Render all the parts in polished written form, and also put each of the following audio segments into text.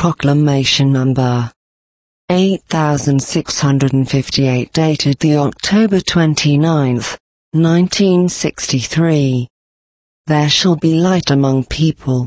Proclamation Number 8658, dated the October 29th, 1963. There shall be light among people.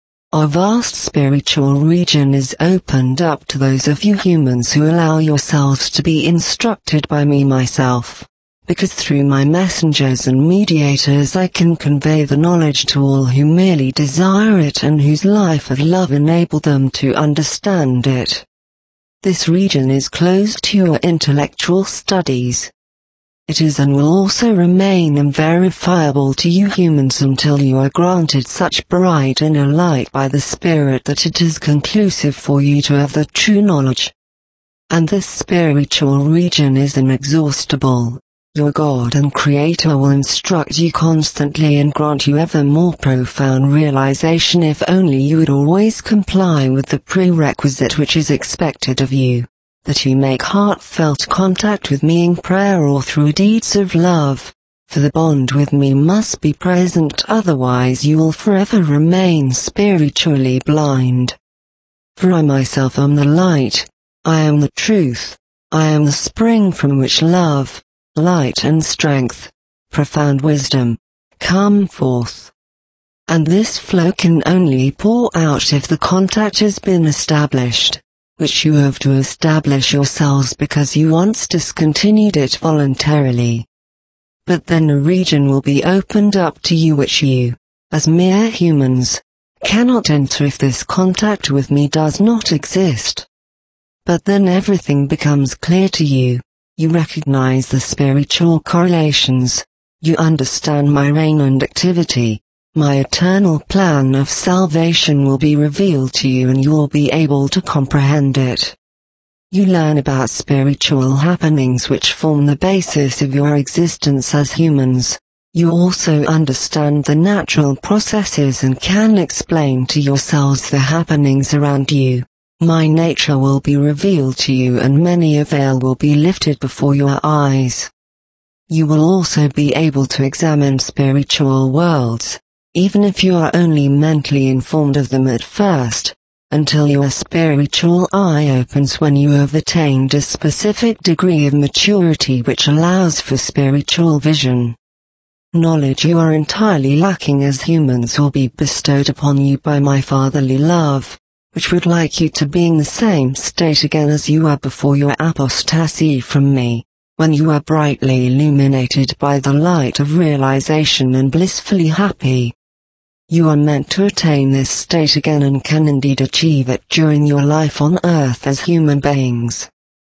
A vast spiritual region is opened up to those of you humans who allow yourselves to be instructed by me myself, because through my messengers and mediators I can convey the knowledge to all who merely desire it and whose life of love enabled them to understand it. This region is closed to your intellectual studies. It is and will also remain unverifiable to you humans until you are granted such bright inner light by the Spirit that it is conclusive for you to have the true knowledge. And this spiritual region is inexhaustible. Your God and Creator will instruct you constantly and grant you ever more profound realization if only you would always comply with the prerequisite which is expected of you, that you make heartfelt contact with me in prayer or through deeds of love, for the bond with me must be present, otherwise you will forever remain spiritually blind. For I myself am the light, I am the truth, I am the spring from which love, light and strength, profound wisdom, come forth. And this flow can only pour out if the contact has been established, which you have to establish yourselves because you once discontinued it voluntarily. But then a region will be opened up to you which you, as mere humans, cannot enter if this contact with me does not exist. But then everything becomes clear to you. You recognize the spiritual correlations, you understand my reign and activity, my eternal plan of salvation will be revealed to you and you will be able to comprehend it. You learn about spiritual happenings which form the basis of your existence as humans. You also understand the natural processes and can explain to yourselves the happenings around you. My nature will be revealed to you and many a veil will be lifted before your eyes. You will also be able to examine spiritual worlds, even if you are only mentally informed of them at first, until your spiritual eye opens when you have attained a specific degree of maturity which allows for spiritual vision. Knowledge you are entirely lacking as humans will be bestowed upon you by my fatherly love, which would like you to be in the same state again as you were before your apostasy from me, when you were brightly illuminated by the light of realization and blissfully happy. You are meant to attain this state again and can indeed achieve it during your life on earth as human beings.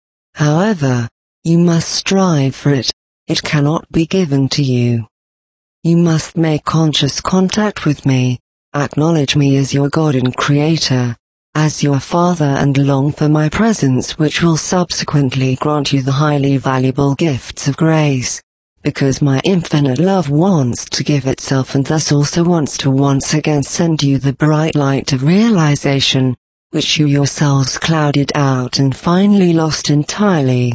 However, you must strive for it, it cannot be given to you. You must make conscious contact with me, acknowledge me as your God and Creator, as your Father and long for my presence which will subsequently grant you the highly valuable gifts of grace, because my infinite love wants to give itself and thus also wants to once again send you the bright light of realization, which you yourselves clouded out and finally lost entirely.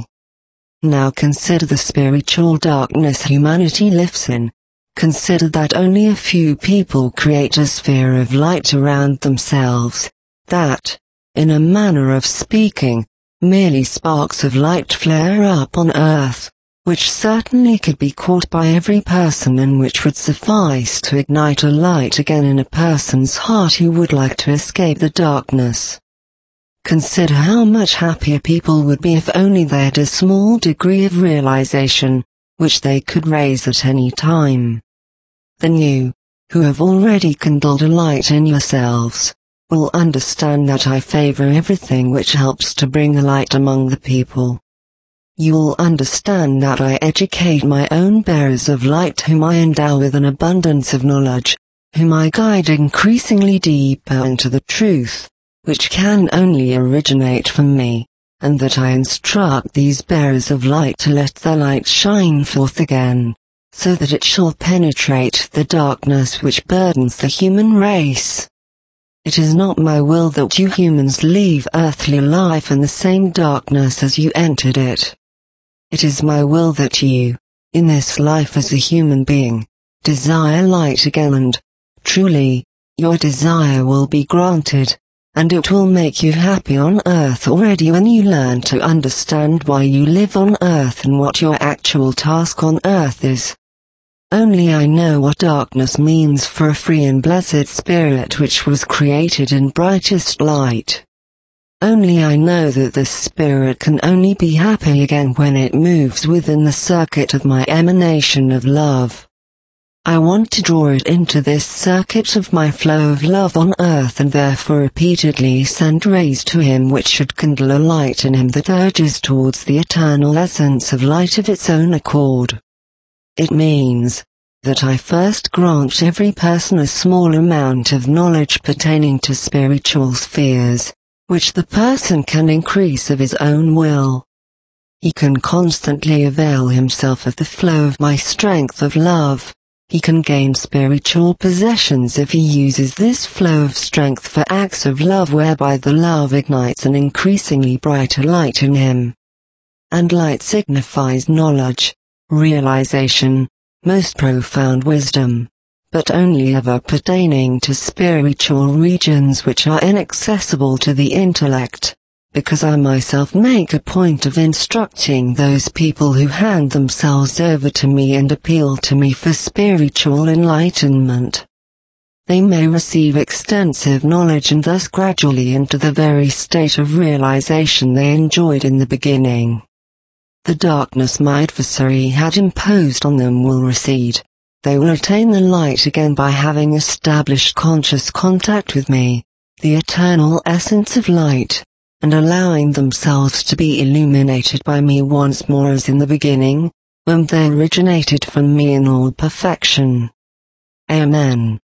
Now consider the spiritual darkness humanity lives in. Consider that only a few people create a sphere of light around themselves. That, in a manner of speaking, merely sparks of light flare up on earth, which certainly could be caught by every person and which would suffice to ignite a light again in a person's heart who would like to escape the darkness. Consider how much happier people would be if only they had a small degree of realization, which they could raise at any time. Then you, who have already kindled a light in yourselves, will understand that I favor everything which helps to bring the light among the people. You will understand that I educate my own bearers of light whom I endow with an abundance of knowledge, whom I guide increasingly deeper into the truth, which can only originate from me, and that I instruct these bearers of light to let their light shine forth again, so that it shall penetrate the darkness which burdens the human race. It is not my will that you humans leave earthly life in the same darkness as you entered it. It is my will that you, in this life as a human being, desire light again and, truly, your desire will be granted, and it will make you happy on earth already when you learn to understand why you live on earth and what your actual task on earth is. Only I know what darkness means for a free and blessed spirit which was created in brightest light. Only I know that this spirit can only be happy again when it moves within the circuit of my emanation of love. I want to draw it into this circuit of my flow of love on earth and therefore repeatedly send rays to him which should kindle a light in him that urges towards the eternal essence of light of its own accord. It means that I first grant every person a small amount of knowledge pertaining to spiritual spheres, which the person can increase of his own will. He can constantly avail himself of the flow of my strength of love. He can gain spiritual possessions if he uses this flow of strength for acts of love whereby the love ignites an increasingly brighter light in him. And light signifies knowledge, realization, most profound wisdom, but only ever pertaining to spiritual regions which are inaccessible to the intellect, because I myself make a point of instructing those people who hand themselves over to me and appeal to me for spiritual enlightenment. They may receive extensive knowledge and thus gradually into the very state of realization they enjoyed in the beginning. The darkness my adversary had imposed on them will recede. They will attain the light again by having established conscious contact with me, the eternal essence of light, and allowing themselves to be illuminated by me once more as in the beginning, when they originated from me in all perfection. Amen.